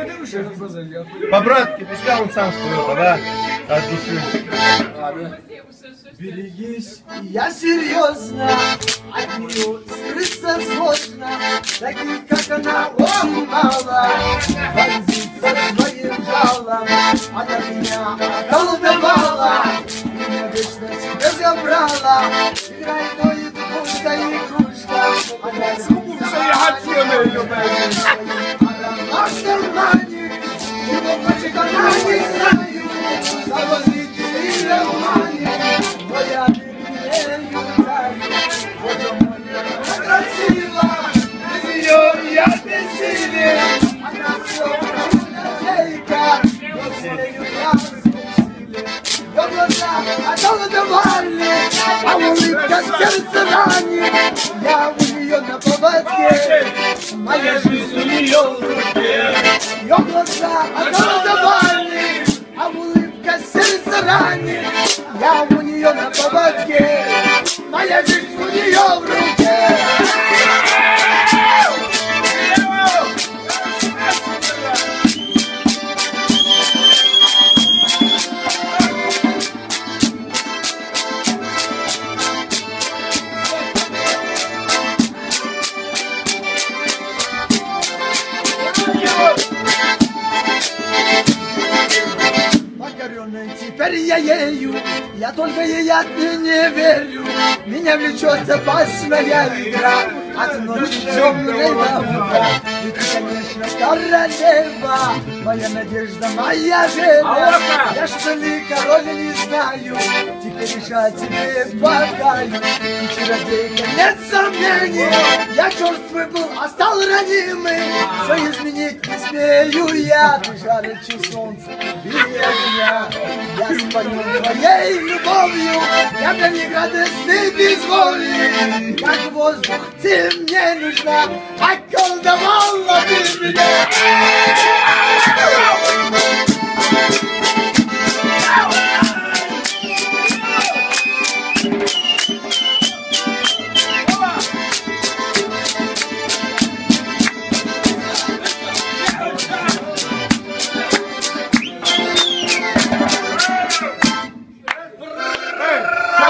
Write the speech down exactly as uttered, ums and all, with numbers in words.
По-братски, пускай он сам споет, да? От души. Берегись, я серьезно, от нее скрыться сложно, таких, как она, очень мало. Вонзится своим жалом, она меня околдовала, меня вечно себе забрала. Играет, ноет, пустая игрушка, она она в кармане, его хочет она не знаю, завозить и романе. Моя переменю таю, вот она красива, без нее я бессилен. Она все чайка, но с нею я смысили. Ее глаза околдовали, а улыбка сердце ранит. Я у нее на поводке, моя жизнь у нее в руке. Ее глаза околдовали, а улыбка сердце ранит. Я у нее на поводке, моя жизнь у нее в руке. Теперь я ею, я только ей отныне верю. Меня влечет опасная игра от ночи темной до утра. И ты, конечно, королева, моя надежда, моя вера. Я что ли король не знаю, теперь я тебе покаю. И чародейка, нет сомнений, я черствый был, а стал ранимый. Все изменить не смею я, ты жарче солнца и огня. Я спою твоей любовью, я для них радостный безволий. Как воздух ты мне нужна, околдовала ты меня.